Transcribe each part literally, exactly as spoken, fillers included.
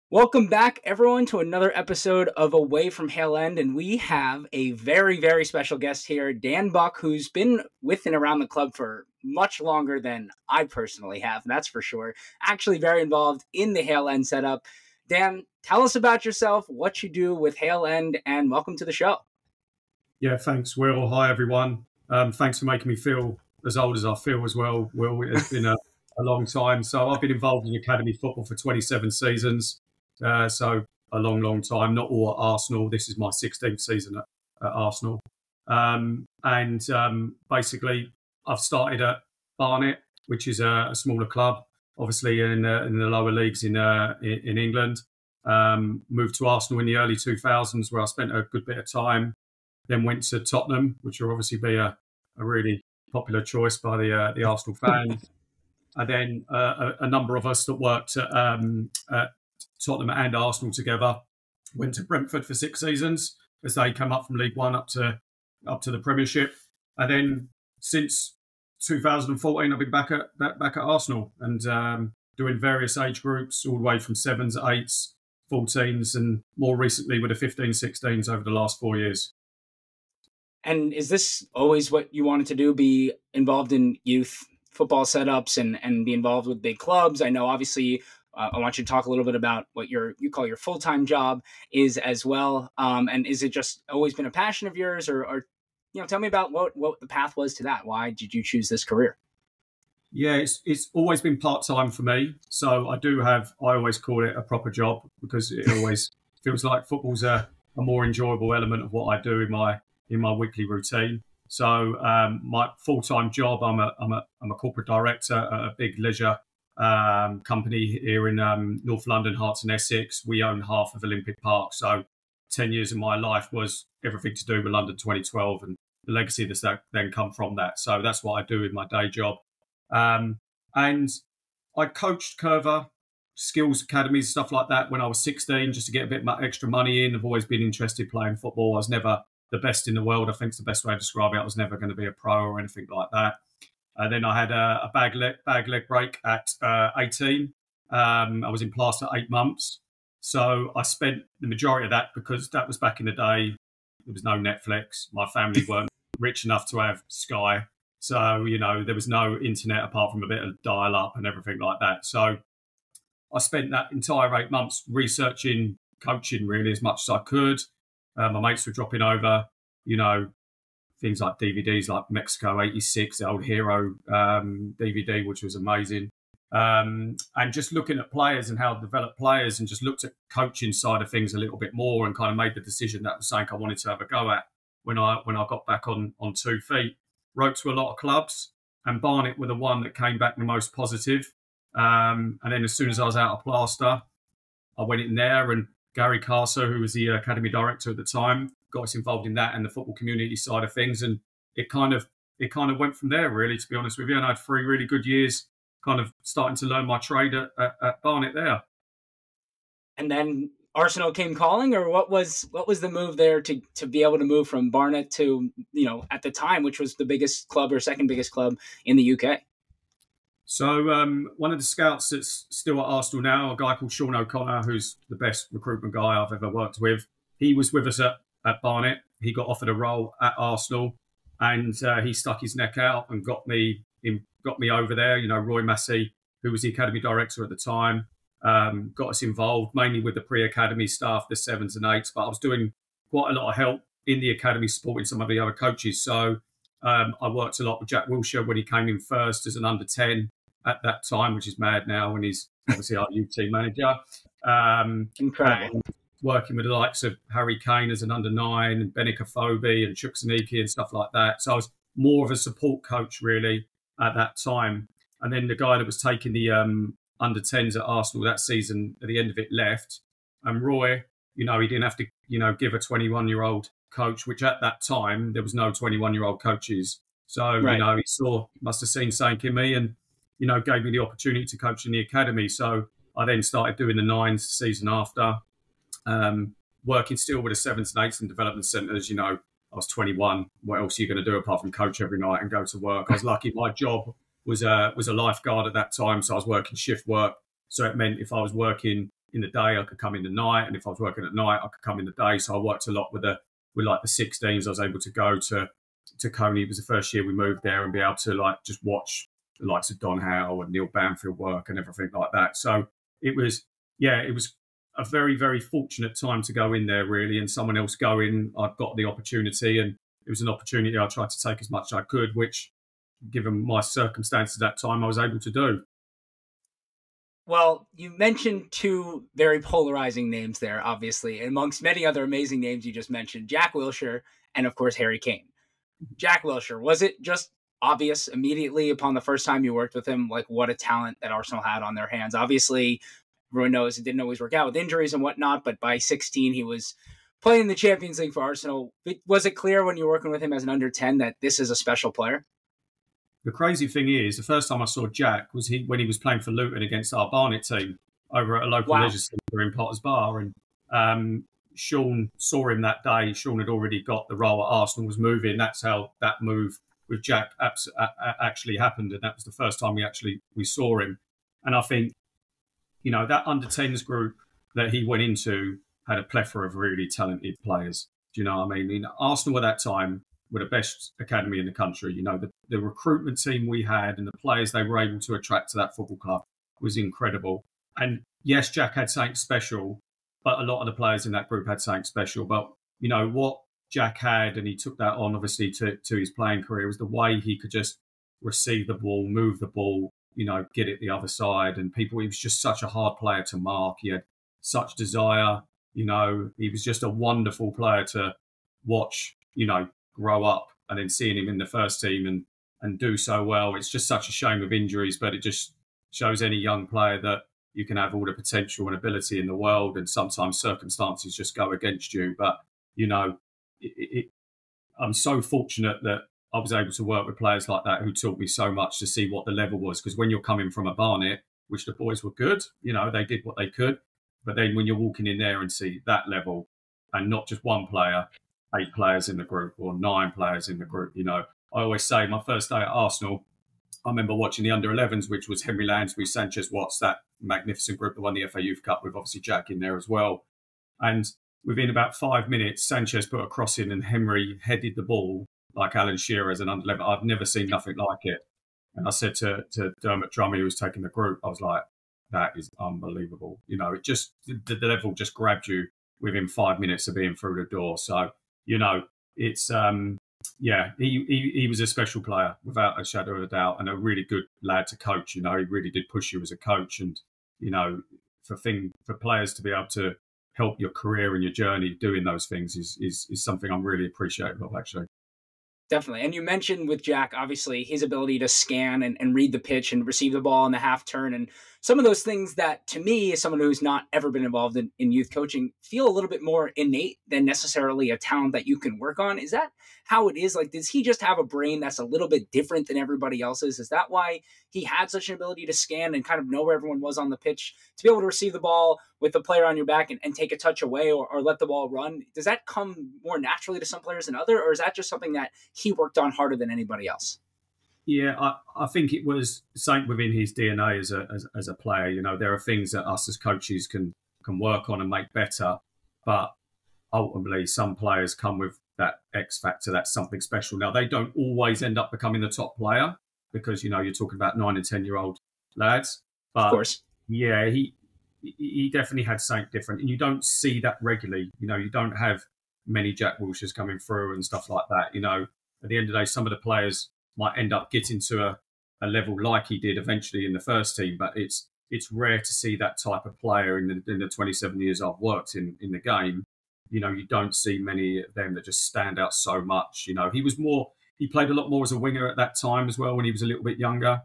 Welcome back, everyone, to another episode of Away from Hale End, and we have a very, very special guest here, Dan Buck, who's been with and around the club for much longer than I personally have, that's for sure. Actually very involved in the Hale End setup. Dan, tell us about yourself, what you do with Hale End, and welcome to the show. Yeah, thanks, Will. Hi, everyone. Um, thanks for making me feel as old as I feel as well, Will. It's been a, a long time. So I've been involved in academy football for twenty-seven seasons. Uh, so a long, long time, not all at Arsenal. This is my sixteenth season at, at Arsenal. Um, and um, basically, I've started at Barnet, which is a, a smaller club, obviously in, uh, in the lower leagues in uh, in, in England. Um, moved to Arsenal in the early two thousands, where I spent a good bit of time. Then went to Tottenham, which will obviously be a, a really popular choice by the uh, the Arsenal fans. And then uh, a, a number of us that worked at, um, at Tottenham and Arsenal together went to Brentford for six seasons as they came up from League One up to up to the Premiership. And then since two thousand fourteen, I've been back at back, back at Arsenal and um, doing various age groups, all the way from sevens, eights, fourteens, and more recently with the fifteen, sixteens over the last four years. And is this always what you wanted to do, be involved in youth football setups and, and be involved with big clubs? I know, obviously, uh, I want you to talk a little bit about what your you call your full-time job is as well. Um, and is it just always been a passion of yours, or, or you know, tell me about what, what the path was to that. Why did you choose this career? Yeah, it's it's always been part-time for me. So I do have, I always call it a proper job because it always feels like football's a, a more enjoyable element of what I do in my in my weekly routine. So um, my full-time job, I'm a, I'm a, I'm a corporate director at a big leisure um, company here in um, North London, Herts and Essex. We own half of Olympic Park. So ten years of my life was everything to do with London twenty twelve and the legacy that's that then come from that. So that's what I do with my day job. Um, and I coached Curva, skills academies, stuff like that when I was sixteen, just to get a bit of extra money in. I've always been interested playing football. I was never the best in the world. I think it's the best way to describe it. I was never going to be a pro or anything like that. And then I had a, a bag, leg, bag leg break at uh, eighteen. Um, I was in Plaster eight months. So I spent the majority of that, because that was back in the day, there was no Netflix. My family weren't rich enough to have Sky. So, you know, there was no internet apart from a bit of dial-up and everything like that. So I spent that entire eight months researching coaching really as much as I could. Uh, my mates were dropping over, you know, things like D V Ds like Mexico eighty-six, the old Hero um, D V D, which was amazing. Um, and just looking at players and how to develop players, and just looked at coaching side of things a little bit more, and kind of made the decision that was something I wanted to have a go at when I when I got back on, on two feet. Wrote to a lot of clubs, and Barnet were the one that came back the most positive. Um, and then as soon as I was out of Plaster, I went in there, and Gary Carso, who was the academy director at the time, got us involved in that and the football community side of things. And it kind of it kind of went from there, really, to be honest with you. And I had three really good years kind of starting to learn my trade at, at, at Barnet there. And then Arsenal came calling, or what was what was the move there to to be able to move from Barnet to, you know, at the time, which was the biggest club or second biggest club in the U K? So um, one of the scouts that's still at Arsenal now, a guy called Sean O'Connor, who's the best recruitment guy I've ever worked with. He was with us at, at Barnet. He got offered a role at Arsenal, and uh, he stuck his neck out and got me in, got me over there. You know, Roy Massey, who was the academy director at the time, um, got us involved mainly with the pre-academy staff, the sevens and eights. But I was doing quite a lot of help in the academy, supporting some of the other coaches. So um, I worked a lot with Jack Wilshere when he came in first as an under ten. At that time, which is mad now, when he's obviously our youth team manager. Um, Incredible. Working with the likes of Harry Kane as an under nine, and Benik Afobe and Chukwuemeka and stuff like that. So I was more of a support coach really at that time. And then the guy that was taking the um, under tens at Arsenal that season, at the end of it, left. And Roy, you know, he didn't have to, you know, give a twenty-one-year-old coach, which at that time there was no twenty-one-year-old coaches. So right. You know, he saw, must have seen something in me, and you know, gave me the opportunity to coach in the academy. So I then started doing the nines the season after, um, working still with the sevens and eights and development centres. You know, I was twenty-one. What else are you going to do apart from coach every night and go to work? I was lucky. My job was a, was a lifeguard at that time. So I was working shift work. So it meant if I was working in the day, I could come in the night, and if I was working at night, I could come in the day. So I worked a lot with the with like the sixteens. I was able to go to to Coney. It was the first year we moved there, and be able to like just watch the likes of Don Howe and Neil Banfield work and everything like that. So it was, yeah, it was a very, very fortunate time to go in there, really, and someone else going. I got the opportunity, and it was an opportunity I tried to take as much as I could, which, given my circumstances at that time, I was able to do. Well, you mentioned two very polarizing names there, obviously, amongst many other amazing names you just mentioned, Jack Wilshere and, of course, Harry Kane. Jack Wilshere, was it just obvious immediately upon the first time you worked with him, like what a talent that Arsenal had on their hands? Obviously, everyone knows it didn't always work out with injuries and whatnot, but by sixteen, he was playing the Champions League for Arsenal. Was it clear when you were working with him as an under ten that this is a special player? The crazy thing is, the first time I saw Jack was he when he was playing for Luton against our Barnet team over at a local Wow. leisure centre in Potters Bar. And um, Sean saw him that day. Sean had already got the role at Arsenal, was moving. That's how that move with Jack abs- actually happened. And that was the first time we actually we saw him. And I think, you know, that under tens group that he went into had a plethora of really talented players. Do you know what I mean? I mean, Arsenal at that time were the best academy in the country. You know, the, the recruitment team we had and the players they were able to attract to that football club was incredible. And yes, Jack had something special, but a lot of the players in that group had something special. But, you know, what Jack had, and he took that on, obviously, to, to his playing career, was the way he could just receive the ball, move the ball, you know, get it the other side. And people, he was just such a hard player to mark. He had such desire, you know, he was just a wonderful player to watch, you know, grow up, and then seeing him in the first team and and do so well. It's just such a shame of injuries, but it just shows any young player that you can have all the potential and ability in the world, and sometimes circumstances just go against you. But, you know, it, it, I'm so fortunate that I was able to work with players like that who taught me so much to see what the level was. Because when you're coming from a Barnet, which the boys were good, you know, they did what they could. But then when you're walking in there and see that level, and not just one player, eight players in the group or nine players in the group. You know, I always say my first day at Arsenal, I remember watching the under elevens, which was Henry Lansbury, Sanchez Watts, that magnificent group that won the F A Youth Cup with obviously Jack in there as well. And within about five minutes, Sanchez put a cross in and Henry headed the ball like Alan Shearer as an under eleven. I've never seen nothing like it. And I said to, to Dermot Drummy, who was taking the group, I was like, that is unbelievable. You know, it just, the, the level just grabbed you within five minutes of being through the door. So, you know, it's, um, yeah, he, he he was a special player without a shadow of a doubt, and a really good lad to coach. You know, he really did push you as a coach, and, you know, for thing for players to be able to help your career and your journey doing those things is is, is something I'm really appreciative of, actually. Definitely. And you mentioned with Jack, obviously, his ability to scan and, and read the pitch and receive the ball in the half turn. And some of those things that, to me, as someone who's not ever been involved in, in youth coaching, feel a little bit more innate than necessarily a talent that you can work on. Is that how it is? Like, does he just have a brain that's a little bit different than everybody else's? Is that why he had such an ability to scan and kind of know where everyone was on the pitch, to be able to receive the ball with the player on your back and, and take a touch away, or, or let the ball run? Does that come more naturally to some players than others, or is that just something that he worked on harder than anybody else? Yeah, I, I think it was something within his D N A as a as, as a player. You know, there are things that us as coaches can can work on and make better, but ultimately some players come with that X factor, that's something special. Now, they don't always end up becoming the top player because, you know, you're talking about nine and ten year old lads. But of course, yeah, he he definitely had something different, and you don't see that regularly. You know, you don't have many Jack Wilsheres coming through and stuff like that. You know, at the end of the day, some of the players might end up getting to a, a level like he did eventually in the first team, but it's it's rare to see that type of player in the, in the twenty-seven years I've worked in, in the game. You know, you don't see many of them that just stand out so much. You know, he was more, he played a lot more as a winger at that time as well when he was a little bit younger,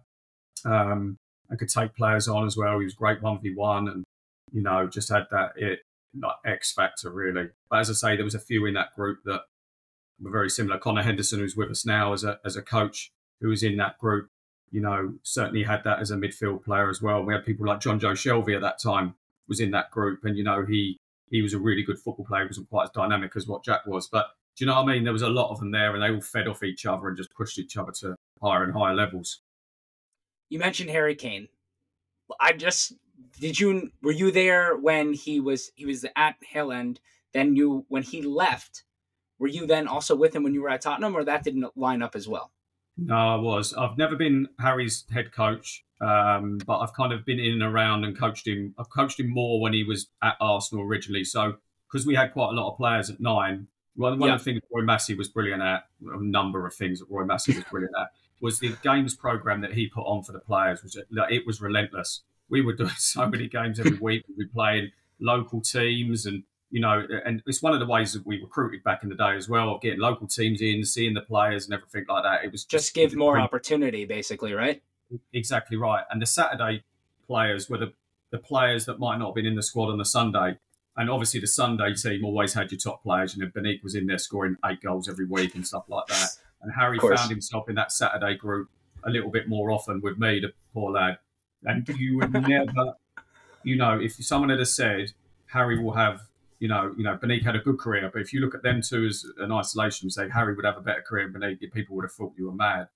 um, and could take players on as well. He was great one v one and, you know, just had that it, like X factor really. But as I say, there was a few in that group that were very similar. Connor Henderson, who's with us now as a as a coach, who was in that group, you know, certainly had that as a midfield player as well. We had people like John Joe Shelby at that time was in that group, and, you know, he he was a really good football player. He wasn't quite as dynamic as what Jack was, but do you know what I mean? There was a lot of them there, and they all fed off each other and just pushed each other to higher and higher levels. You mentioned Harry Kane. I just did you were you there when he was he was at Hill End? Then you when he left, were you then also with him when you were at Tottenham, or that didn't line up as well? No, I was. I've never been Harry's head coach, um, but I've kind of been in and around and coached him. I've coached him more when he was at Arsenal originally. So because we had quite a lot of players at nine, one, one Yeah. of the things Roy Massey was brilliant at, a number of things that Roy Massey was brilliant at, was the games program that he put on for the players. Was it was relentless. We were doing so many games every week. We'd be playing local teams, and you know, and it's one of the ways that we recruited back in the day as well, of getting local teams in, seeing the players and everything like that. It was just, Just give more opportunity, basically, right? Exactly right. And the Saturday players were the, the players that might not have been in the squad on the Sunday. And obviously the Sunday team always had your top players. You know, Benik was in there scoring eight goals every week and stuff like that. And Harry found himself in that Saturday group a little bit more often with me, the poor lad. And you would never, you know, if someone had said Harry will have, you know, you know, Benik had a good career, but if you look at them two as an isolation, say Harry would have a better career than Benik, people would have thought you were mad.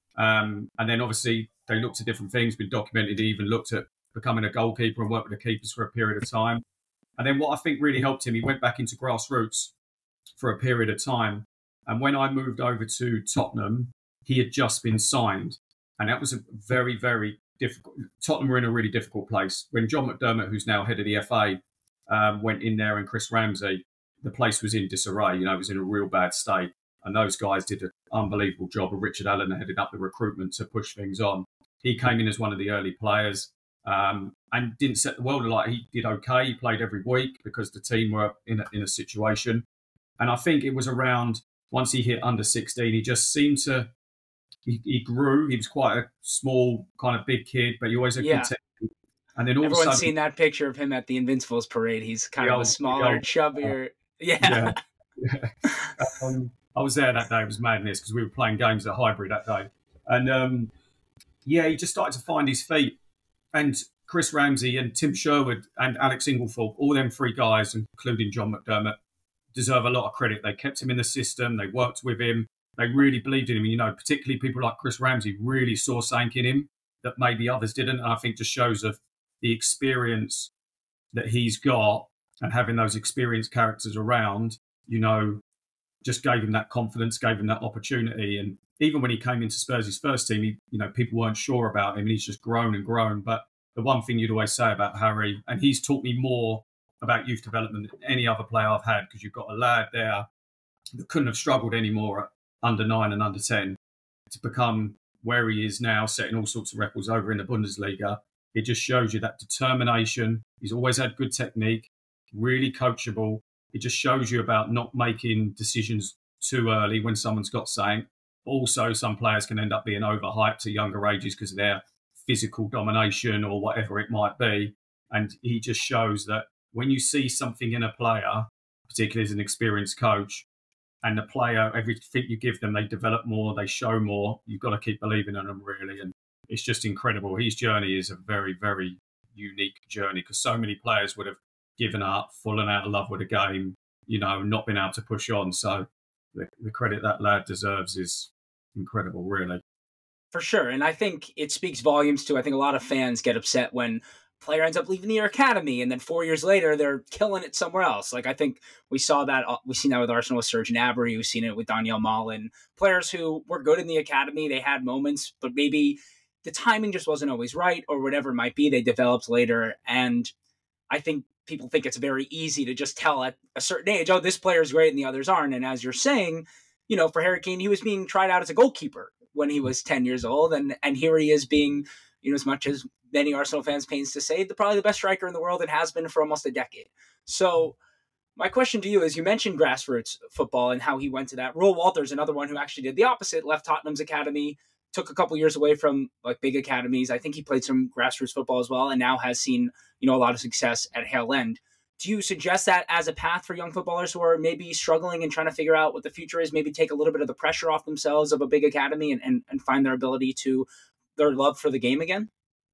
Um, and then obviously they looked at different things, been documented. He even looked at becoming a goalkeeper and worked with the keepers for a period of time. And then what I think really helped him, he went back into grassroots for a period of time. And when I moved over to Tottenham, he had just been signed. And that was a very, very difficult. Tottenham were in a really difficult place. When John McDermott, who's now head of the F A, um, went in there, and Chris Ramsey, the place was in disarray. You know, it was in a real bad state. And those guys did an unbelievable job. Richard Allen headed up the recruitment to push things on. He came in as one of the early players um, and didn't set the world alight. He did okay. He played every week because the team were in a, in a situation. And I think it was around, once he hit under sixteen, he just seemed to, he, he grew. He was quite a small, kind of big kid, but he always had Yeah. good technique. And then all Everyone's of a sudden, seen that picture of him at the Invincibles parade. He's kind of old, a smaller, old, chubbier. Uh, yeah. yeah. um, I was there that day. It was madness because we were playing games at Highbury that day. And um, yeah, he just started to find his feet. And Chris Ramsey and Tim Sherwood and Alex Inglethorpe, all them three guys, including John McDermott, deserve a lot of credit. They kept him in the system. They worked with him. They really believed in him. You know, particularly people like Chris Ramsey really saw something in him that maybe others didn't. And I think just shows of the experience that he's got, and having those experienced characters around, you know, just gave him that confidence, gave him that opportunity. And even when he came into Spurs' first team, he, you know, people weren't sure about him, and he's just grown and grown. But the one thing you'd always say about Harry, and he's taught me more about youth development than any other player I've had, because you've got a lad there that couldn't have struggled anymore at under nine and under ten to become where he is now, setting all sorts of records over in the Bundesliga. It just shows you that determination. He's always had good technique, really coachable. It just shows you about not making decisions too early when someone's got something. Also, some players can end up being overhyped at younger ages because of their physical domination or whatever it might be. And he just shows that when you see something in a player, particularly as an experienced coach, and the player, everything you give them, they develop more, they show more, you've got to keep believing in them, really. And it's just incredible. His journey is a very, very unique journey, because so many players would have given up, fallen out of love with the game, you know, not been able to push on. So the, the credit that lad deserves is incredible, really. For sure. And I think it speaks volumes to, I think a lot of fans get upset when a player ends up leaving their academy and then four years later they're killing it somewhere else. Like, I think we saw that, we've seen that with Arsenal with Serge Gnabry, we've seen it with Daniel Malin, players who were good in the academy, they had moments, but maybe the timing just wasn't always right, or whatever it might be, they developed later. And I think people think it's very easy to just tell at a certain age, oh, this player is great and the others aren't. And as you're saying, you know, for Harry Kane, he was being tried out as a goalkeeper when he was ten years old. And, and here he is being, you know, as much as many Arsenal fans pains to say, the probably the best striker in the world, and has been for almost a decade. So my question to you is, you mentioned grassroots football and how he went to that. Roel Walters, another one who actually did the opposite, left Tottenham's academy, took a couple years away from like big academies. I think he played some grassroots football as well, and now has seen, you know, a lot of success at Hale End. Do you suggest that as a path for young footballers who are maybe struggling and trying to figure out what the future is, maybe take a little bit of the pressure off themselves of a big academy and, and, and find their ability to, their love for the game again?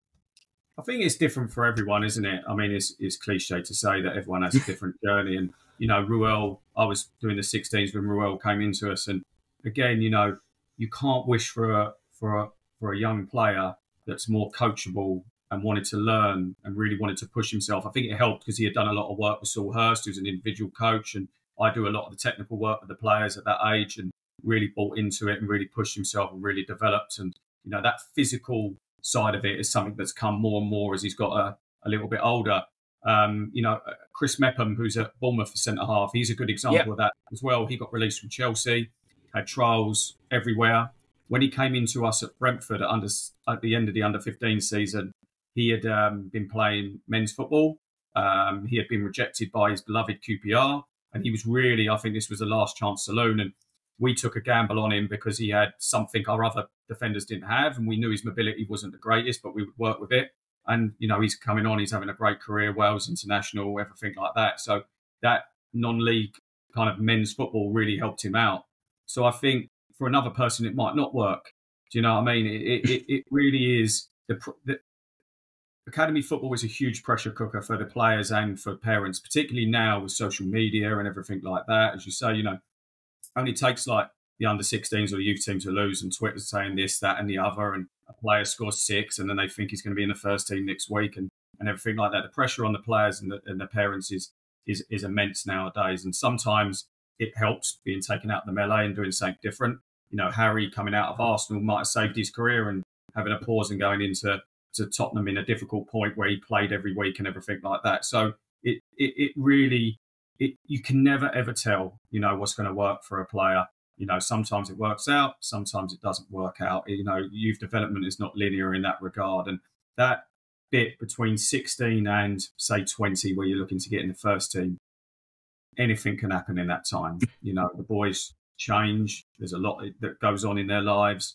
I think it's different for everyone, isn't it? I mean, it's, it's cliche to say that everyone has a different journey. And, you know, Ruel, I was doing the sixteens when Ruel came into us. And again, you know, you can't wish for a, for a, for a young player that's more coachable and wanted to learn and really wanted to push himself. I think it helped because he had done a lot of work with Saul Hurst, who's an individual coach, and I do a lot of the technical work with the players at that age, and really bought into it and really pushed himself and really developed. And, you know, that physical side of it is something that's come more and more as he's got a, a little bit older. Um, you know, Chris Mepham, who's at Bournemouth for centre half, he's a good example yep. of that as well. He got released from Chelsea, had trials everywhere. When he came into us at Brentford at, under, at the end of the under fifteen season, he had um, been playing men's football. Um, he had been rejected by his beloved Q P R, and he was really, I think this was the last chance saloon. And we took a gamble on him because he had something our other defenders didn't have, and we knew his mobility wasn't the greatest, but we would work with it. And, you know, he's coming on, he's having a great career, Wales international, everything like that. So that non-league kind of men's football really helped him out. So I think for another person, it might not work. Do you know what I mean? It, it, it really is. The, the academy football is a huge pressure cooker for the players and for parents, particularly now with social media and everything like that. As you say, you know, only takes like the under sixteens or the youth team to lose, and Twitter's saying this, that, and the other, and a player scores six, and then they think he's going to be in the first team next week, and, and everything like that. The pressure on the players and the, and the parents is, is is immense nowadays, and sometimes it helps being taken out of the melee and doing something different. You know, Harry coming out of Arsenal might have saved his career and having a pause and going into to Tottenham in a difficult point where he played every week and everything like that. So it it, it really, it you can never ever tell, you know, what's going to work for a player. You know, sometimes it works out, sometimes it doesn't work out. You know, youth development is not linear in that regard. And that bit between sixteen and, say, twenty, where you're looking to get in the first team, anything can happen in that time. You know, the boys change. There's a lot that goes on in their lives.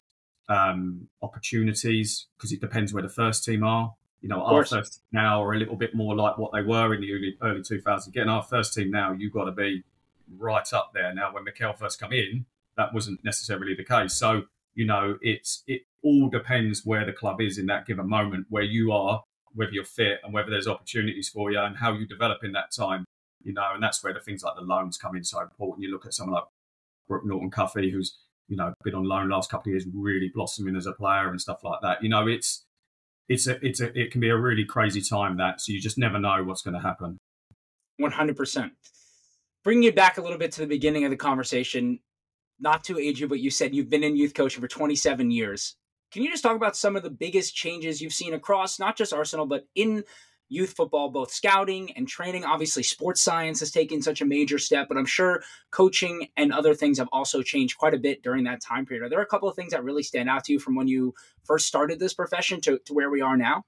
Um, opportunities, because it depends where the first team are. You know, our first team now are a little bit more like what they were in the early, early two thousands. Getting our first team now, you've got to be right up there. Now, when Mikel first come in, that wasn't necessarily the case. So, you know, it's it all depends where the club is in that given moment, where you are, whether you're fit and whether there's opportunities for you and how you develop in that time, you know, and that's where the things like the loans come in so important. You look at someone like Brooke Norton-Cuffy, who's, you know, been on loan last couple of years, really blossoming as a player and stuff like that. You know, it's it's a it's a it can be a really crazy time, that, so you just never know what's going to happen. one hundred percent. Bringing it back a little bit to the beginning of the conversation, not to age you, but you said you've been in youth coaching for twenty-seven years. Can you just talk about some of the biggest changes you've seen across not just Arsenal, but in youth football, both scouting and training? Obviously, sports science has taken such a major step, but I'm sure coaching and other things have also changed quite a bit during that time period. Are there a couple of things that really stand out to you from when you first started this profession to, to where we are now?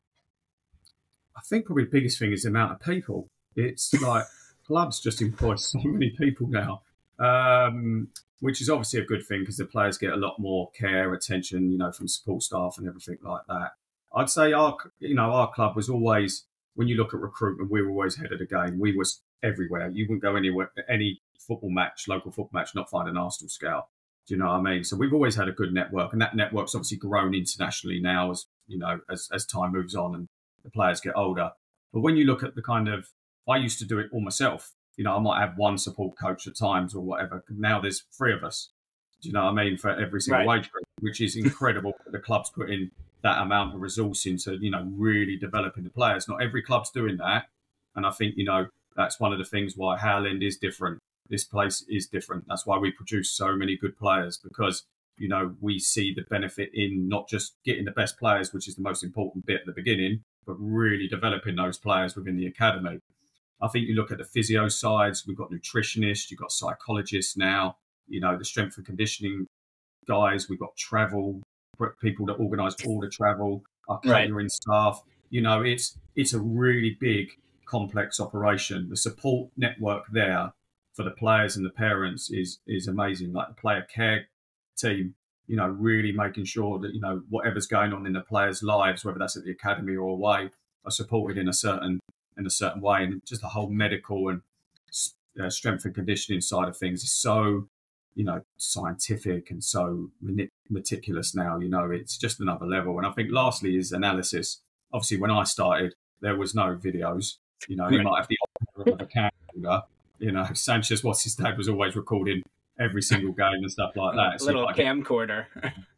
I think probably the biggest thing is the amount of people. It's like clubs just employ so many people now, um, which is obviously a good thing because the players get a lot more care, attention, you know, from support staff and everything like that. I'd say our, you know, our club was always, when you look at recruitment, we were always ahead of the game. We was everywhere. You wouldn't go anywhere, any football match, local football match, not find an Arsenal scout. Do you know what I mean? So we've always had a good network, and that network's obviously grown internationally now as, you know, as, as time moves on and the players get older. But when you look at the kind of, I used to do it all myself. You know, I might have one support coach at times or whatever. Now there's three of us. Do you know what I mean? For every single Right. wage group, which is incredible. The club's put in that amount of resource into, you know, really developing the players. Not every club's doing that. And I think, you know, that's one of the things why Howland is different. This place is different. That's why we produce so many good players, because, you know, we see the benefit in not just getting the best players, which is the most important bit at the beginning, but really developing those players within the academy. I think you look at the physio sides, we've got nutritionists, you've got psychologists now, you know, the strength and conditioning guys, we've got travel, people that organise all the travel, our catering right. staff. You know, it's it's a really big, complex operation. The support network there for the players and the parents is is amazing. Like the player care team, you know, really making sure that, you know, whatever's going on in the players' lives, whether that's at the academy or away, are supported in a certain in a certain way. And just the whole medical and uh, strength and conditioning side of things is so, you know, scientific and so meticulous now. You know, it's just another level. And I think lastly is analysis. Obviously, when I started, there was no videos. You know, you might have the option of a camera. You know, Sanchez, what's his dad, was always recording every single game and stuff like that. A little camcorder.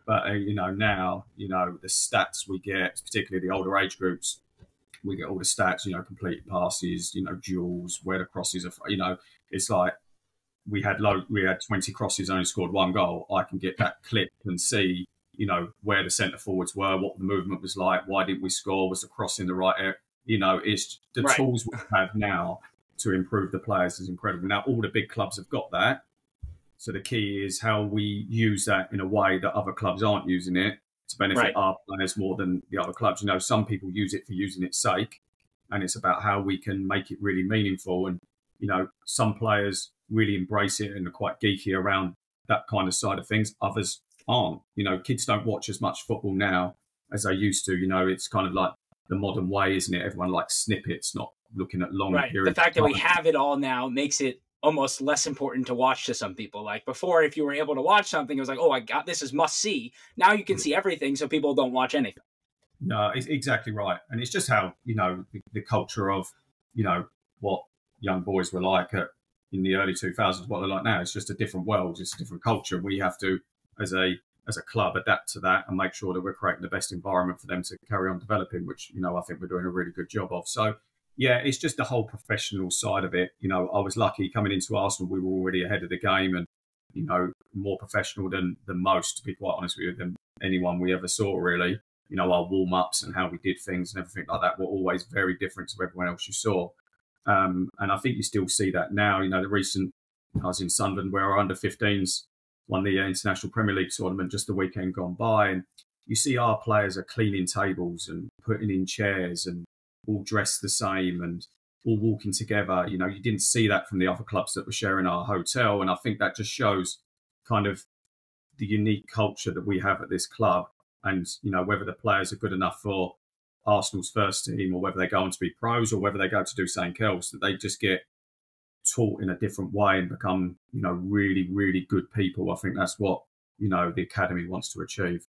But, uh, you know, now, you know, the stats we get, particularly the older age groups, we get all the stats, you know, complete passes, you know, duels, where the crosses are, you know, it's like we had low, we had twenty crosses, only scored one goal. I can get that clip and see, you know, where the centre forwards were, what the movement was like, why didn't we score, was the cross in the right area? You know, it's the Right. tools we have now to improve the players is incredible. Now, all the big clubs have got that. So the key is how we use that in a way that other clubs aren't using it to benefit Right. our players more than the other clubs. You know, some people use it for using its sake, and it's about how we can make it really meaningful. And, you know, some players really embrace it and are quite geeky around that kind of side of things. Others aren't. You know, kids don't watch as much football now as they used to. You know, it's kind of like the modern way, isn't it? Everyone likes snippets, not looking at long Right. periods. The fact that we of time. have it all now makes it almost less important to watch to some people. Like before, if you were able to watch something, it was like, oh, I got this is must see. Now you can see everything, so people don't watch anything. No, it's exactly right. And it's just how, you know, the, the culture of, you know, what young boys were like at, in the early two thousands, what they're like now. It's just a different world. It's a different culture. We have to, as a as a club, adapt to that and make sure that we're creating the best environment for them to carry on developing, which, you know, I think we're doing a really good job of. So, yeah, it's just the whole professional side of it. You know, I was lucky coming into Arsenal. We were already ahead of the game and, you know, more professional than, than most, to be quite honest with you, than anyone we ever saw, really. You know, our warm-ups and how we did things and everything like that were always very different to everyone else you saw. Um, and I think you still see that now. You know, the recent, I was in Sunderland where our under fifteens won the International Premier League tournament just the weekend gone by. And you see our players are cleaning tables and putting in chairs and all dressed the same and all walking together. You know, you didn't see that from the other clubs that were sharing our hotel. And I think that just shows kind of the unique culture that we have at this club. And, you know, whether the players are good enough for Arsenal's first team or whether they go on to be pros or whether they go to do something else, that they just get taught in a different way and become, you know, really, really good people. I think that's what, you know, the academy wants to achieve.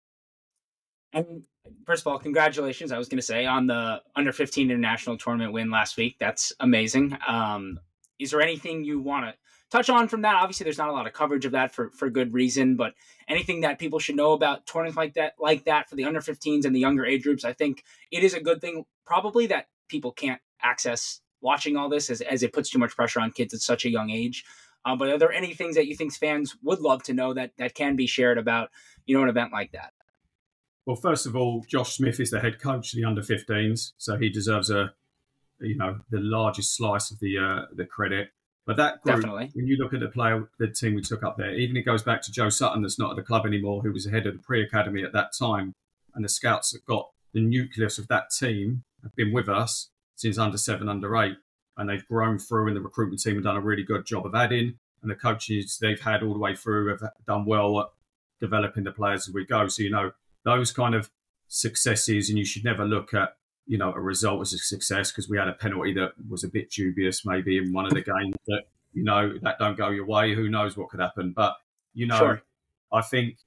And first of all, congratulations, I was going to say, on the under fifteen international tournament win last week. That's amazing. Um, is there anything you want to touch on from that? Obviously, there's not a lot of coverage of that for, for good reason, but anything that people should know about tournaments like that, like that for the under fifteens and the younger age groups? I think it is a good thing, probably, that people can't access watching all this as, as it puts too much pressure on kids at such a young age. Um, but are there any things that you think fans would love to know that, that can be shared about, you know, an event like that? Well, first of all, Josh Smith is the head coach of the under fifteens, so he deserves a, you know, the largest slice of the uh, the credit. But that group, Definitely. when you look at the player, the team we took up there, even it goes back to Joe Sutton, that's not at the club anymore, who was the head of the pre-academy at that time, and the scouts that got the nucleus of that team have been with us since under seven, under eight, and they've grown through, and the recruitment team have done a really good job of adding, and the coaches they've had all the way through have done well at developing the players as we go. So, you know, those kind of successes, and you should never look at, you know, a result as a success because we had a penalty that was a bit dubious maybe in one of the games that, you know, that don't go your way. Who knows what could happen? But, you know, Sure. I think,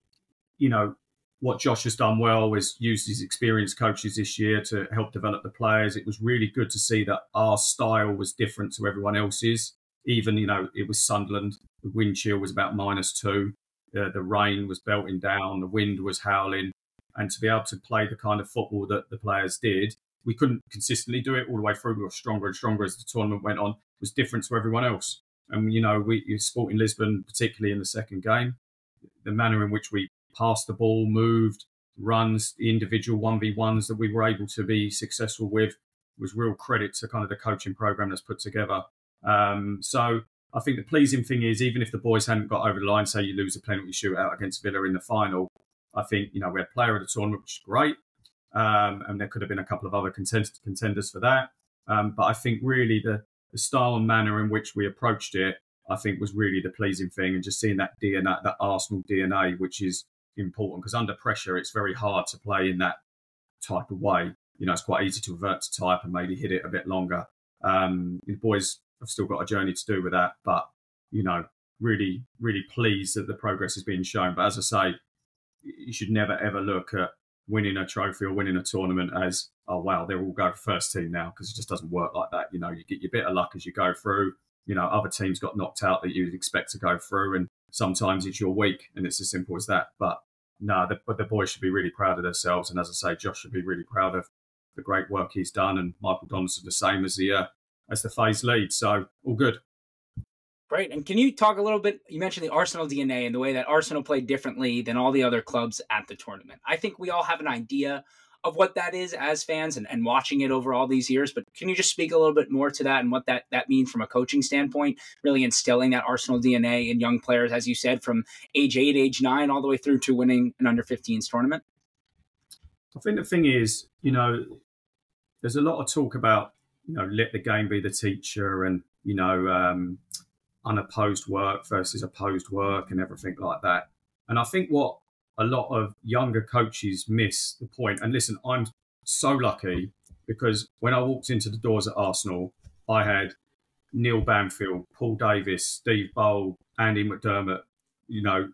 you know, what Josh has done well is used his experienced coaches this year to help develop the players. It was really good to see that our style was different to everyone else's. Even, you know, it was Sunderland. The wind chill was about minus two. Uh, the rain was belting down. The wind was howling. And to be able to play the kind of football that the players did, we couldn't consistently do it all the way through. We got stronger and stronger as the tournament went on. It was different to everyone else. And, you know, we Sporting Lisbon, particularly in the second game, the manner in which we passed the ball, moved, runs, the individual one v ones that we were able to be successful with was real credit to kind of the coaching program that's put together. Um, so I think the pleasing thing is, even if the boys hadn't got over the line, say you lose a penalty shootout against Villa in the final, I think, you know, we had player of the tournament, which is great. Um, and there could have been a couple of other contenders, contenders for that. Um, but I think really the, the style and manner in which we approached it, I think was really the pleasing thing. And just seeing that D N A, that Arsenal D N A, which is important because under pressure, it's very hard to play in that type of way. You know, it's quite easy to revert to type and maybe hit it a bit longer. Um, the boys have still got a journey to do with that. But, you know, really, really pleased that the progress is being shown. But as I say, you should never, ever look at winning a trophy or winning a tournament as, oh, wow, they're all going for first team now, because it just doesn't work like that. You know, you get your bit of luck as you go through. You know, other teams got knocked out that you'd expect to go through, and sometimes it's your week, and it's as simple as that. But, no, the, but the boys should be really proud of themselves. And as I say, Josh should be really proud of the great work he's done, and Michael Donaldson the same as the uh, as the phase lead. So all good. Great. And can you talk a little bit, you mentioned the Arsenal D N A and the way that Arsenal played differently than all the other clubs at the tournament. I think we all have an idea of what that is as fans and, and watching it over all these years, but can you just speak a little bit more to that and what that, that means from a coaching standpoint, really instilling that Arsenal D N A in young players, as you said, from age eight, age nine, all the way through to winning an under fifteens tournament? I think the thing is, you know, there's a lot of talk about, you know, let the game be the teacher and, you know, um, unopposed work versus opposed work and everything like that. And I think what a lot of younger coaches miss the point. And listen, I'm so lucky because when I walked into the doors at Arsenal, I had Neil Banfield, Paul Davis, Steve Bold, Andy McDermott, you know,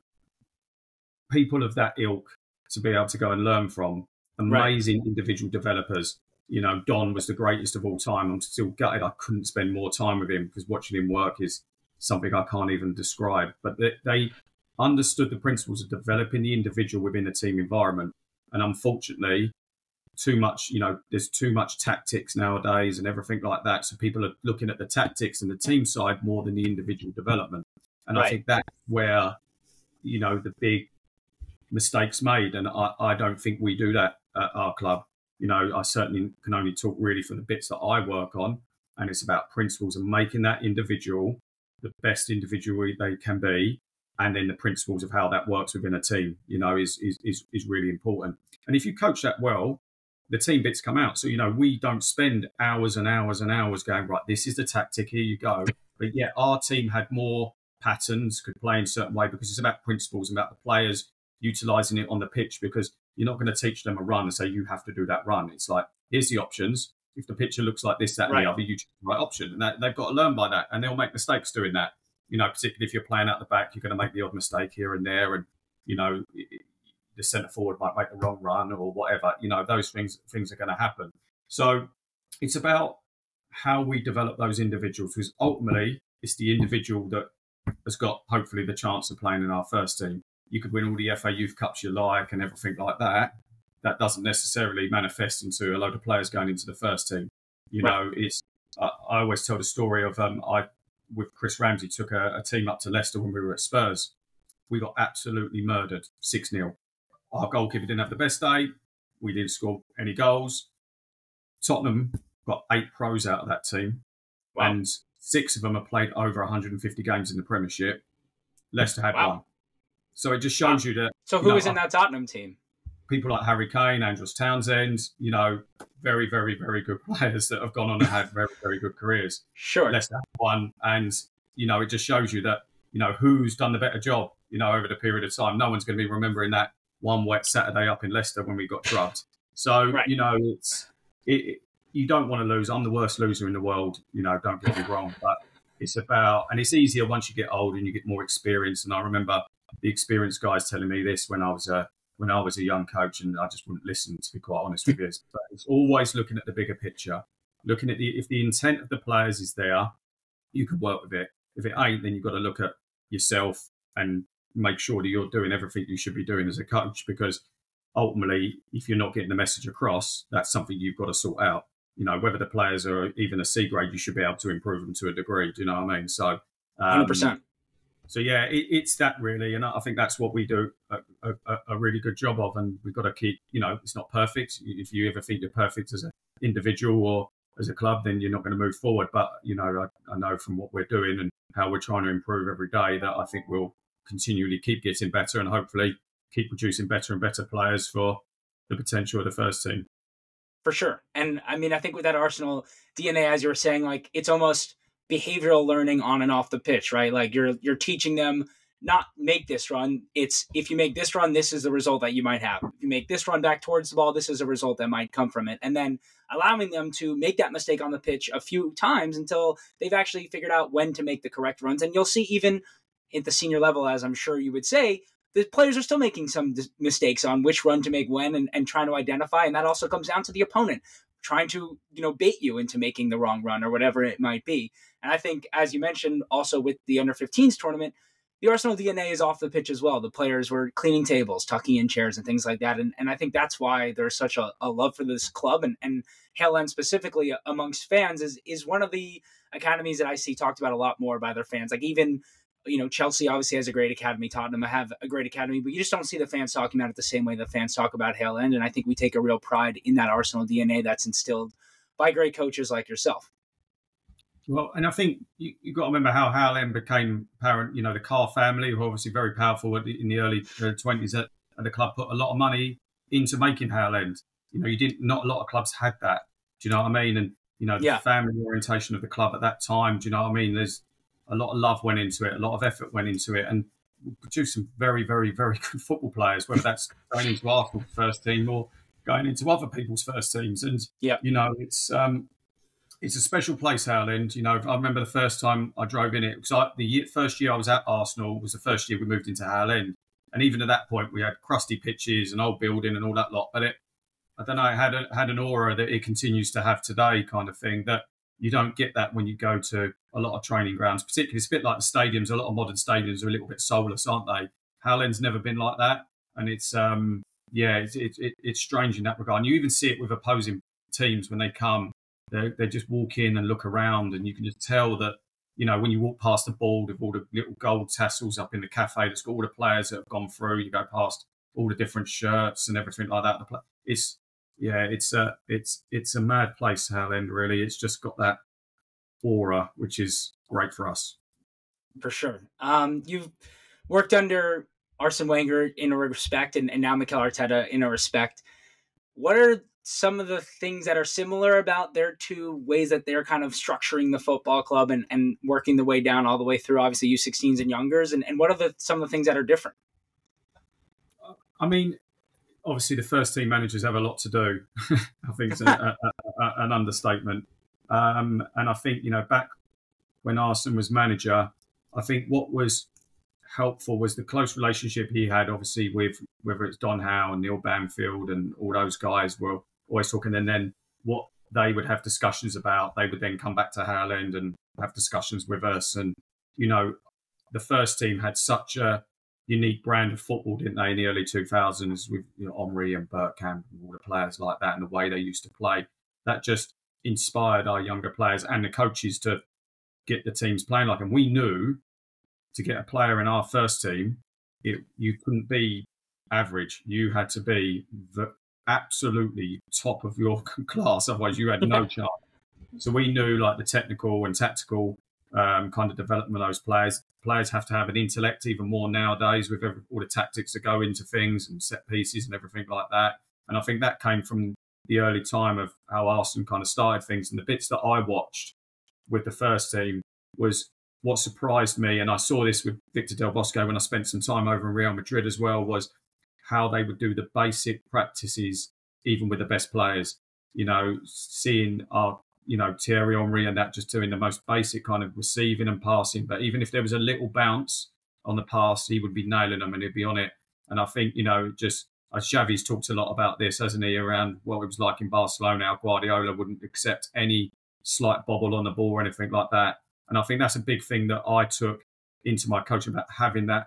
people of that ilk to be able to go and learn from. Amazing right. individual developers. You know, Don was the greatest of all time. I'm still gutted I couldn't spend more time with him because watching him work is something I can't even describe. But they, they understood the principles of developing the individual within a team environment. And unfortunately, too much, you know, there's too much tactics nowadays and everything like that. So people are looking at the tactics and the team side more than the individual development. And right. I think that's where, you know, the big mistakes made. And I, I don't think we do that at our club. You know, I certainly can only talk really for the bits that I work on. And it's about principles and making that individual the best individual they can be, and then the principles of how that works within a team, you know, is is is, is really important. And if you coach that well, the team bits come out. So, you know, we don't spend hours and hours and hours going, right, this is the tactic, here you go. But yeah, our team had more patterns, could play in a certain way because it's about principles and about the players utilising it on the pitch, because you're not going to teach them a run and say you have to do that run. It's like, here's the options. If the picture looks like this, that, and right. the other, you choose the right option. And that, they've got to learn by that. And they'll make mistakes doing that. You know, particularly if you're playing out the back, you're going to make the odd mistake here and there. And, you know, the centre forward might make the wrong run or whatever. You know, those things things are going to happen. So it's about how we develop those individuals, because ultimately it's the individual that has got, hopefully, the chance of playing in our first team. You could win all the F A Youth Cups you like and everything like that. That doesn't necessarily manifest into a load of players going into the first team. You right. know, it's I, I always tell the story of um, I with Chris Ramsey took a, a team up to Leicester when we were at Spurs. We got absolutely murdered, six nil. Our goalkeeper didn't have the best day. We didn't score any goals. Tottenham got eight pros out of that team. Wow. And six of them have played over one hundred fifty games in the Premiership. Leicester had wow. one. So it just shows wow. you that... So who know, was in that Tottenham team? People like Harry Kane, Andros Townsend, you know, very, very, very good players that have gone on and had very, very good careers. Sure. Leicester had one. And, you know, it just shows you that, you know, who's done the better job, you know, over the period of time. No one's going to be remembering that one wet Saturday up in Leicester when we got drubbed. So, right. you know, it's it, you don't want to lose. I'm the worst loser in the world, you know, don't get me wrong. But it's about, and it's easier once you get old and you get more experience. And I remember the experienced guys telling me this when I was a, when I was a young coach, and I just wouldn't listen, to be quite honest with you. But it's always looking at the bigger picture, looking at the, if the intent of the players is there, you can work with it. If it ain't, then you've got to look at yourself and make sure that you're doing everything you should be doing as a coach, because ultimately, if you're not getting the message across, that's something you've got to sort out. You know, whether the players are even a C grade, you should be able to improve them to a degree. Do you know what I mean? So, um, one hundred percent. So, yeah, it, it's that really. And I think that's what we do a, a, a really good job of. And we've got to keep, you know, it's not perfect. If you ever think you're perfect as an individual or as a club, then you're not going to move forward. But, you know, I, I know from what we're doing and how we're trying to improve every day that I think we'll continually keep getting better and hopefully keep producing better and better players for the potential of the first team. For sure. And I mean, I think with that Arsenal D N A, as you were saying, like it's almost behavioral learning on and off the pitch, right? Like you're you're teaching them not make this run. It's if you make this run, this is the result that you might have. If you make this run back towards the ball, this is a result that might come from it. And then allowing them to make that mistake on the pitch a few times until they've actually figured out when to make the correct runs. And you'll see even at the senior level, as I'm sure you would say, the players are still making some mistakes on which run to make when and, and trying to identify. And that also comes down to the opponent trying to, you know, bait you into making the wrong run or whatever it might be. And I think, as you mentioned, also with the under fifteens tournament, the Arsenal D N A is off the pitch as well. The players were cleaning tables, tucking in chairs and things like that. And, and I think that's why there's such a, a love for this club. And, and Hale End specifically amongst fans is, is one of the academies that I see talked about a lot more by their fans. Like even, you know, Chelsea obviously has a great academy. Tottenham have a great academy, but you just don't see the fans talking about it the same way the fans talk about Hale End. And I think we take a real pride in that Arsenal D N A that's instilled by great coaches like yourself. Well, and I think you, you've got to remember how Hale End became apparent. You know, the Carr family, who are obviously very powerful in the early twenties at, at the club, put a lot of money into making Hale End. You know, you didn't. Not a lot of clubs had that. Do you know what I mean? And you know, the yeah. family orientation of the club at that time. Do you know what I mean? There's a lot of love went into it, a lot of effort went into it, and we produced some very, very, very good football players. Whether that's going into Arsenal first team or going into other people's first teams, and yeah, you know, it's. Um, It's a special place, Hale End. You know, I remember the first time I drove in it, because I, the year, first year I was at Arsenal was the first year we moved into Hale End. And even at that point, we had crusty pitches, an old building and all that lot. But it, I don't know, it had, a, had an aura that it continues to have today, kind of thing, that you don't get that when you go to a lot of training grounds. Particularly, it's a bit like the stadiums. A lot of modern stadiums are a little bit soulless, aren't they? Hale End's never been like that. And it's, um, yeah, it's, it, it, it's strange in that regard. And you even see it with opposing teams when they come. They they just walk in and look around, and you can just tell that, you know, when you walk past the ball with all the little gold tassels up in the cafe that's got all the players that have gone through, you go past all the different shirts and everything like that. It's, yeah, it's a, it's, it's a mad place, Hale End, really. It's just got that aura, which is great for us. For sure. Um, you've worked under Arsene Wenger in a respect, and, and now Mikel Arteta in a respect. What are some of the things that are similar about their two ways that they're kind of structuring the football club and, and working the way down all the way through, obviously, U sixteens and youngers? And, and what are the, some of the things that are different? I mean, obviously, the first team managers have a lot to do. I think it's a, a, a, an understatement. Um, and I think, you know, back when Arsene was manager, I think what was helpful was the close relationship he had, obviously, with whether it's Don Howe and Neil Banfield and all those guys were always talking. And then what they would have discussions about, they would then come back to Hale End and have discussions with us. And, you know, the first team had such a unique brand of football, didn't they, in the early two thousands with, you know, Omri and Bergkamp and all the players like that and the way they used to play. That just inspired our younger players and the coaches to get the teams playing like them. We knew to get a player in our first team, it, you couldn't be average. You had to be the absolutely top of your class, otherwise you had no chance. So we knew, like, the technical and tactical um, kind of development of those players. Players have to have an intellect even more nowadays with every, all the tactics that go into things and set pieces and everything like that. And I think that came from the early time of how Arsene kind of started things. And the bits that I watched with the first team was what surprised me, and I saw this with Victor Del Bosque when I spent some time over in Real Madrid as well, was how they would do the basic practices, even with the best players. You know, seeing our, you know, Thierry Henry and that just doing the most basic kind of receiving and passing. But even if there was a little bounce on the pass, he would be nailing them and he'd be on it. And I think, you know, just as Xavi's talked a lot about this, hasn't he, around what it was like in Barcelona, how Guardiola wouldn't accept any slight bobble on the ball or anything like that. And I think that's a big thing that I took into my coaching, about having that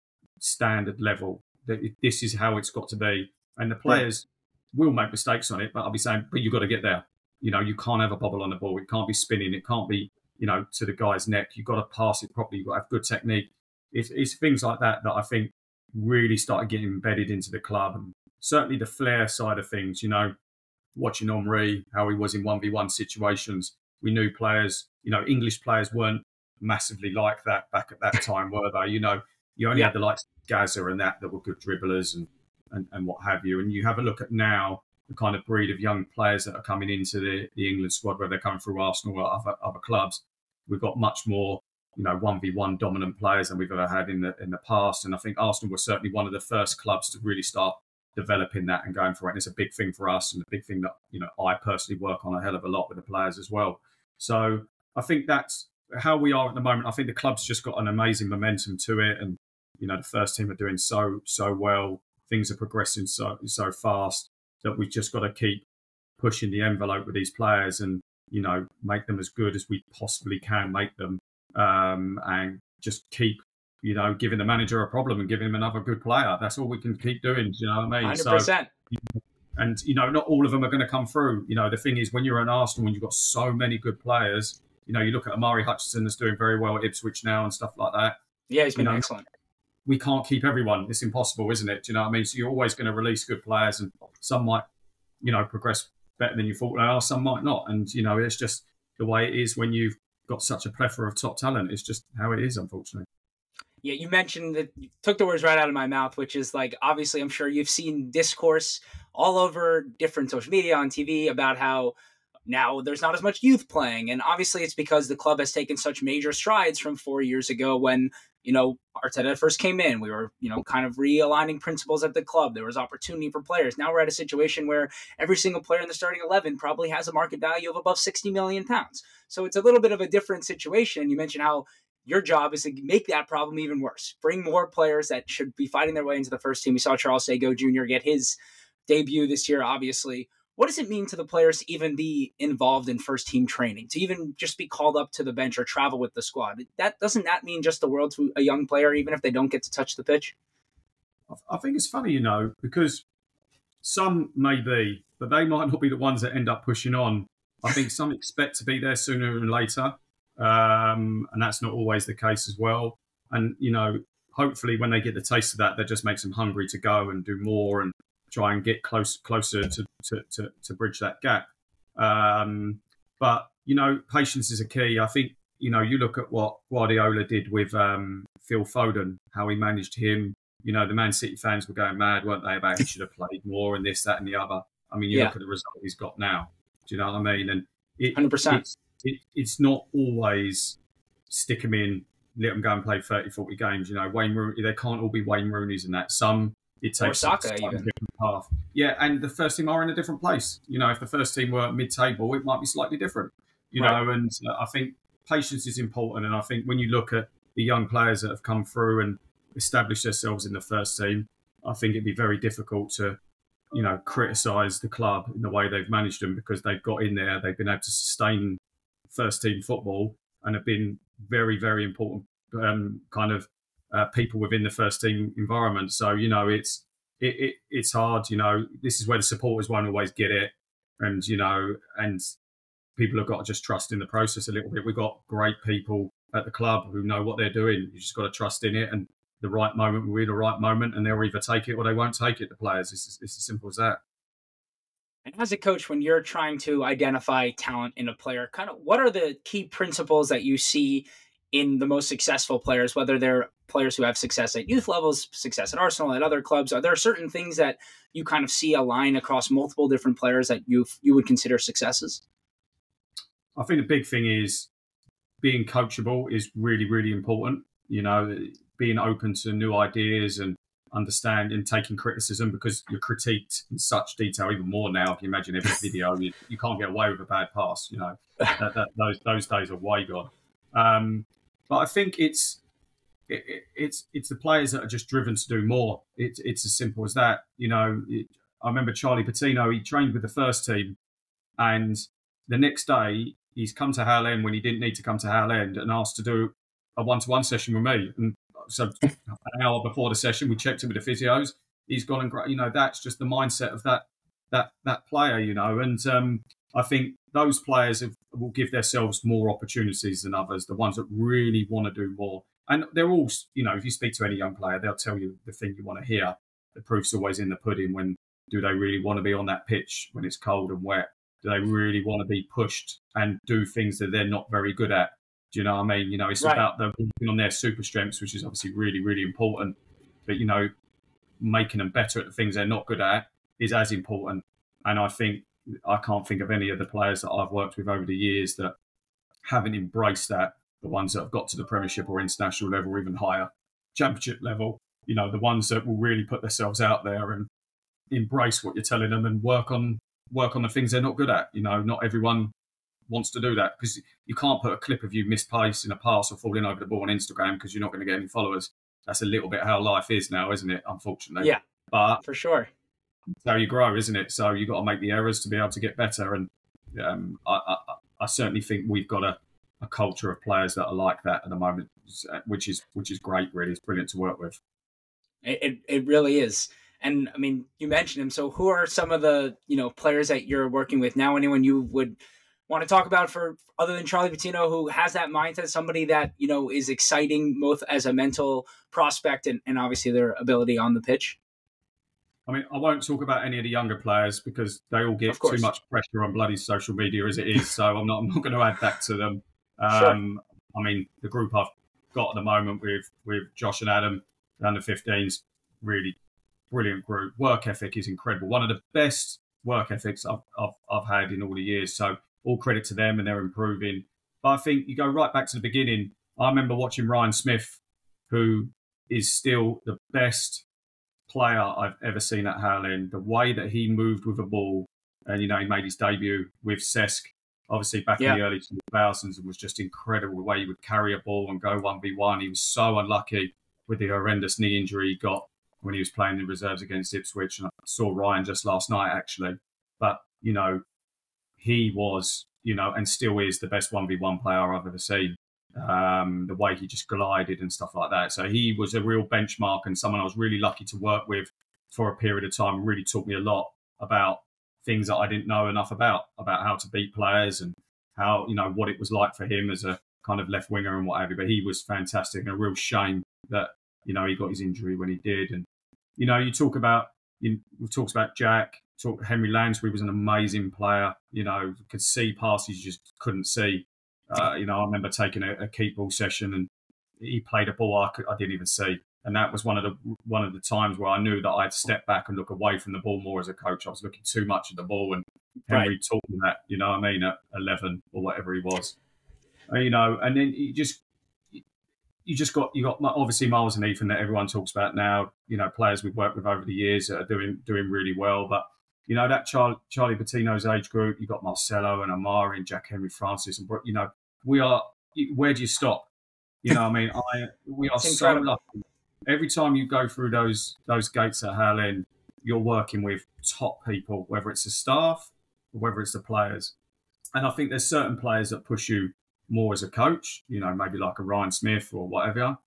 standard level, that this is how it's got to be. And the players right. will make mistakes on it, but I'll be saying, but you've got to get there. You know, you can't have a bobble on the ball. It can't be spinning. It can't be, you know, to the guy's neck. You've got to pass it properly. You've got to have good technique. It's, it's things like that that I think really started getting embedded into the club. And certainly the flair side of things, you know, watching Henry, how he was in one v one situations. We knew players, you know, English players weren't massively like that back at that time, were they? You know, you only yeah. had the likes of Gaza and that that were good dribblers and, and, and what have you. And you have a look at now the kind of breed of young players that are coming into the, the England squad, whether they're coming through Arsenal or other, other clubs. We've got much more, you know, one v one dominant players than we've ever had in the in the past. And I think Arsenal was certainly one of the first clubs to really start developing that and going for it. And it's a big thing for us and a big thing that, you know, I personally work on a hell of a lot with the players as well. So I think that's how we are at the moment. I think the club's just got an amazing momentum to it. And, you know, the first team are doing so, so well. Things are progressing so, so fast that we've just got to keep pushing the envelope with these players and, you know, make them as good as we possibly can make them. Um, and just keep, you know, giving the manager a problem and giving him another good player. That's all we can keep doing. Do you know what I mean? one hundred percent. So, and, you know, not all of them are going to come through. You know, the thing is, when you're an Arsenal, when you've got so many good players, you know, you look at Amari Hutchinson that's doing very well at Ipswich now and stuff like that. Yeah, he's been you know, excellent. We can't keep everyone. It's impossible, isn't it? Do you know what I mean? So you're always going to release good players, and some might, you know, progress better than you thought they are. Some might not. And, you know, it's just the way it is when you've got such a plethora of top talent. It's just how it is, unfortunately. Yeah, you mentioned that, you took the words right out of my mouth, which is like, obviously, I'm sure you've seen discourse all over different social media, on T V, about how now there's not as much youth playing. And obviously it's because the club has taken such major strides from four years ago when, you know, Arteta first came in. We were, you know, kind of realigning principles at the club. There was opportunity for players. Now we're at a situation where every single player in the starting eleven probably has a market value of above sixty million pounds. So it's a little bit of a different situation. You mentioned how your job is to make that problem even worse. Bring more players that should be fighting their way into the first team. We saw Charles Sago Junior get his debut this year, obviously. What does it mean to the players to even be involved in first team training, to even just be called up to the bench or travel with the squad? That doesn't that mean just the world to a young player, even if they don't get to touch the pitch? I think it's funny, you know, because some may be, but they might not be the ones that end up pushing on. I think some expect to be there sooner than later, um, and that's not always the case as well. And, you know, hopefully when they get the taste of that, that just makes them hungry to go and do more and try and get close, closer to, to, to, to bridge that gap. Um, but, you know, patience is a key. I think, you know, you look at what Guardiola did with um, Phil Foden, how he managed him. You know, the Man City fans were going mad, weren't they, about he should have played more and this, that and the other. I mean, you yeah. look at the result he's got now. Do you know what I mean? And it, one hundred percent. It's, it, it's not always stick him in, let him go and play thirty, forty games. You know, Wayne Rooney, they can't all be Wayne Rooney's and that. Some, it takes or Saka, a even. different path. Yeah, and the first team are in a different place. You know, if the first team were mid-table, it might be slightly different. You right. know, and uh, I think patience is important. And I think when you look at the young players that have come through and established themselves in the first team, I think it'd be very difficult to, you know, criticise the club in the way they've managed them, because they've got in there, they've been able to sustain first team football and have been very, very important um, kind of uh, people within the first team environment. So, you know, it's it, it it's hard. You know, this is where the supporters won't always get it, and you know, and people have got to just trust in the process a little bit. We've got great people at the club who know what they're doing. You just got to trust in it, and the right moment will be the right moment, and they'll either take it or they won't take it. The players, it's, it's as simple as that. And as a coach, when you're trying to identify talent in a player, kind of what are the key principles that you see in the most successful players, whether they're players who have success at youth levels, success at Arsenal, at other clubs? Are there certain things that you kind of see align across multiple different players that you you would consider successes? I think the big thing is being coachable is really, really important. You know, being open to new ideas and understand and taking criticism, because you're critiqued in such detail, even more now. If you imagine every video, you, you can't get away with a bad pass. You know, that, that, those those days are way gone. Um, but I think it's it, it, it's it's the players that are just driven to do more. It's it's as simple as that. You know, it, I remember Charlie Patino. He trained with the first team, and the next day he's come to Howell End when he didn't need to come to Howell End and asked to do a one-to-one session with me. And so an hour before the session, we checked him with the physios. He's gone and, you know, that's just the mindset of that that that player, you know. And um, I think those players have, will give themselves more opportunities than others, the ones that really want to do more. And they're all, you know, if you speak to any young player, they'll tell you the thing you want to hear. The proof's always in the pudding. When do they really want to be on that pitch when it's cold and wet? Do they really want to be pushed and do things that they're not very good at? Do you know what I mean? You know, it's right. about them working on their super strengths, which is obviously really, really important. But, you know, making them better at the things they're not good at is as important. And I think I can't think of any of the players that I've worked with over the years that haven't embraced that. The ones that have got to the Premiership or international level or even higher, Championship level, you know, the ones that will really put themselves out there and embrace what you're telling them and work on work on the things they're not good at. You know, not everyone wants to do that, because you can't put a clip of you misplacing a pass or falling over the ball on Instagram because you're not going to get any followers. That's a little bit how life is now, isn't it? Unfortunately. Yeah, but for sure. That's how you grow, isn't it? So you've got to make the errors to be able to get better. And um, I, I, I certainly think we've got a, a culture of players that are like that at the moment. which is which is great. Really, it's brilliant to work with. It, it it really is. And I mean, you mentioned him. So who are some of the, you know, players that you're working with now? Anyone you would want to talk about for other than Charlie Patino, who has that mindset, somebody that, you know, is exciting both as a mental prospect and, and obviously their ability on the pitch? I mean, I won't talk about any of the younger players because they all get too much pressure on bloody social media as it is. So I'm not I'm not going to add that to them. Um, sure. I mean, the group I've got at the moment with, with Josh and Adam, the under fifteens, really brilliant group. Work ethic is incredible. One of the best work ethics I've, I've, I've had in all the years. So all credit to them, and they're improving. But I think you go right back to the beginning. I remember watching Ryan Smith, who is still the best player I've ever seen at Howling. The way that he moved with a ball, and, you know, he made his debut with Cesc, obviously back yeah. in the early two thousands, and was just incredible the way he would carry a ball and go one v one. He was so unlucky with the horrendous knee injury he got when he was playing the reserves against Ipswich. And I saw Ryan just last night, actually. But, you know, he was, you know, and still is the best one v one player I've ever seen. Um, the way he just glided and stuff like that. So he was a real benchmark and someone I was really lucky to work with for a period of time, and really taught me a lot about things that I didn't know enough about, about how to beat players and how, you know, what it was like for him as a kind of left winger and what have you. But he was fantastic, and a real shame that, you know, he got his injury when he did. And, you know, you talk about, you, we've talked about Jack, talk, Henry Lansbury was an amazing player, you know, could see passes you just couldn't see. Uh, you know, I remember taking a, a keep ball session and he played a ball I, could, I didn't even see. And that was one of the one of the times where I knew that I had to step back and look away from the ball more as a coach. I was looking too much at the ball, and Henry right. taught me that, you know what I mean, at eleven or whatever he was. Uh, you know, and then you just you just got you got obviously Miles and Ethan that everyone talks about now. You know, players we've worked with over the years that are doing doing really well. But you know, that Charlie, Charlie Patino's age group, you got Marcelo and Amari and Jack Henry Francis, and you know, we are. Where do you stop? You know, what I mean, I we are so lucky. Every time you go through those those gates at Hale End, you're working with top people, whether it's the staff or whether it's the players. And I think there's certain players that push you more as a coach, you know, maybe like a Ryan Smith or whatever.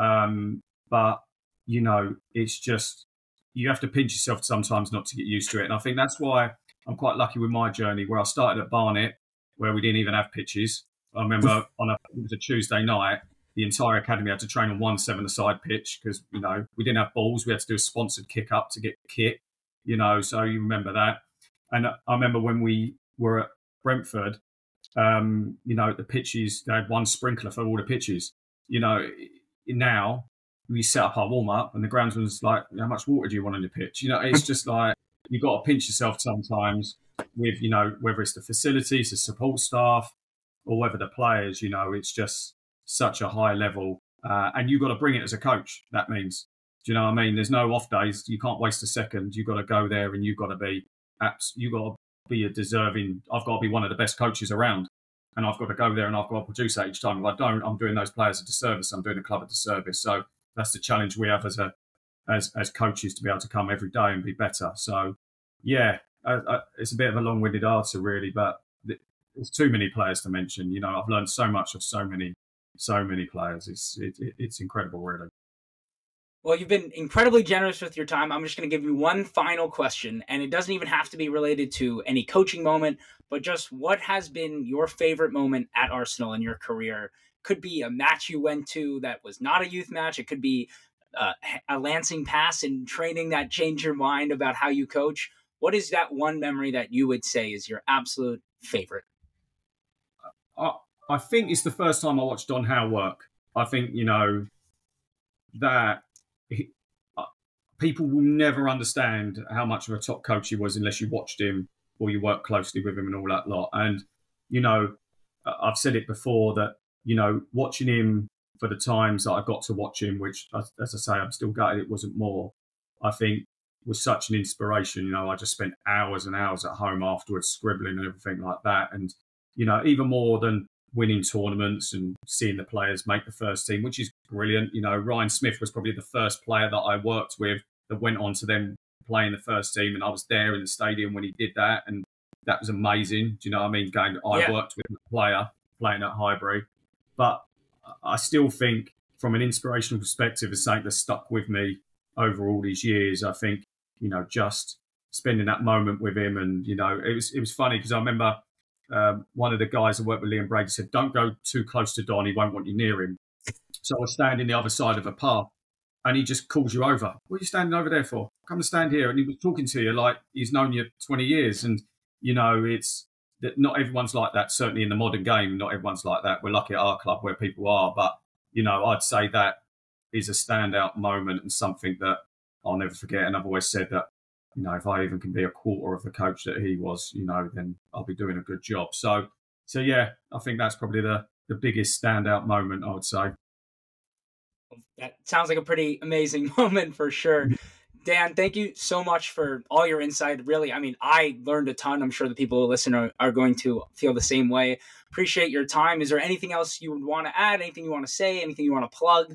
Um, but, you know, it's just, you have to pinch yourself sometimes not to get used to it. And I think that's why I'm quite lucky with my journey, where I started at Barnet, where we didn't even have pitches. I remember on a, it was a Tuesday night, the entire academy had to train on one seven-a-side pitch because, you know, we didn't have balls. We had to do a sponsored kick up to get kit, you know, so you remember that. And I remember when we were at Brentford, um, you know, the pitches, they had one sprinkler for all the pitches. You know, now we set up our warm-up and the groundsman's like, how much water do you want on the pitch? You know, it's just like, you've got to pinch yourself sometimes with, you know, whether it's the facilities, the support staff, or whether the players, you know, it's just such a high level. Uh, and you've got to bring it as a coach, that means. Do you know what I mean? There's no off days. You can't waste a second. You've got to go there and you've got to be, you've got to be a deserving, I've got to be one of the best coaches around. And I've got to go there and I've got to produce that each time. If I don't, I'm doing those players a disservice. I'm doing the club a disservice. So that's the challenge we have as a as as coaches, to be able to come every day and be better. So, yeah, I, I, it's a bit of a long-winded answer, really, but there's too many players to mention. You know, I've learned so much of so many, so many players. It's it, it's incredible, really. Well, you've been incredibly generous with your time. I'm just going to give you one final question, and it doesn't even have to be related to any coaching moment, but just what has been your favorite moment at Arsenal in your career? Could be a match you went to that was not a youth match. It could be uh, a Lansing pass in training that changed your mind about how you coach. What is that one memory that you would say is your absolute favorite? I, I think it's the first time I watched Don Howe work. I think, you know, that he, uh, people will never understand how much of a top coach he was unless you watched him or you worked closely with him and all that lot. And, you know, I've said it before that, you know, watching him for the times that I got to watch him, which, as I say, I'm still gutted it wasn't more, I think was such an inspiration. You know, I just spent hours and hours at home afterwards scribbling and everything like that. And, you know, even more than winning tournaments and seeing the players make the first team, which is brilliant. You know, Ryan Smith was probably the first player that I worked with that went on to then play in the first team. And I was there in the stadium when he did that. And that was amazing. Do you know what I mean? Going, I yeah. worked with a player playing at Highbury. But I still think from an inspirational perspective, it's something that's stuck with me over all these years. I think, you know, just spending that moment with him, and, you know, it was, it was funny because I remember um, one of the guys that worked with Liam Brady said, don't go too close to Don. He won't want you near him. So I was standing the other side of a path, and he just calls you over. What are you standing over there for? Come and stand here. And he was talking to you like he's known you twenty years. And, you know, it's that not everyone's like that, certainly in the modern game. Not everyone's like that. We're lucky at our club where people are. But, you know, I'd say that is a standout moment and something that I'll never forget. And I've always said that, you know, if I even can be a quarter of the coach that he was, you know, then I'll be doing a good job. So, so yeah, I think that's probably the, the biggest standout moment, I would say. That sounds like a pretty amazing moment for sure. Dan, thank you so much for all your insight. Really, I mean, I learned a ton. I'm sure the people who listen are, are going to feel the same way. Appreciate your time. Is there anything else you would want to add? Anything you want to say? Anything you want to plug?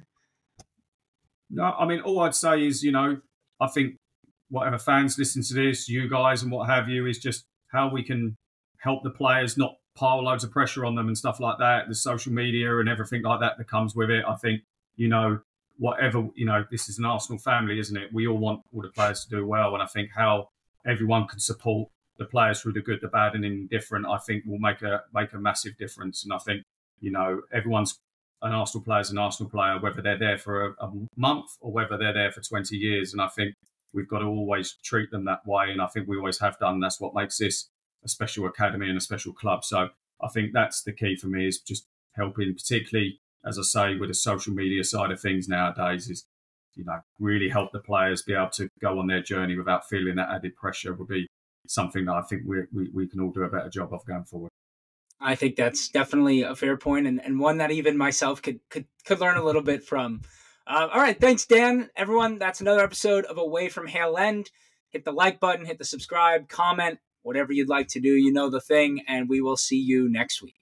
No, I mean, all I'd say is, you know, I think whatever fans listen to this, you guys and what have you, is just how we can help the players, not pile loads of pressure on them and stuff like that. The social media and everything like that that comes with it. I think, you know, whatever, you know, this is an Arsenal family, isn't it? We all want all the players to do well. And I think how everyone can support the players through the good, the bad and indifferent, I think will make a make a massive difference. And I think, you know, everyone's an Arsenal player is an Arsenal player, whether they're there for a, a month or whether they're there for twenty years. And I think we've got to always treat them that way. And I think we always have done. That's what makes this a special academy and a special club. So I think that's the key for me, is just helping, particularly, as I say, with the social media side of things nowadays, is, you know, really help the players be able to go on their journey without feeling that added pressure would be something that I think we we, we can all do a better job of going forward. I think that's definitely a fair point, and, and one that even myself could could, could learn a little bit from. Uh, all right, thanks, Dan. Everyone, that's another episode of Away from Hale End. Hit the like button, hit the subscribe, comment, whatever you'd like to do. You know the thing, and we will see you next week.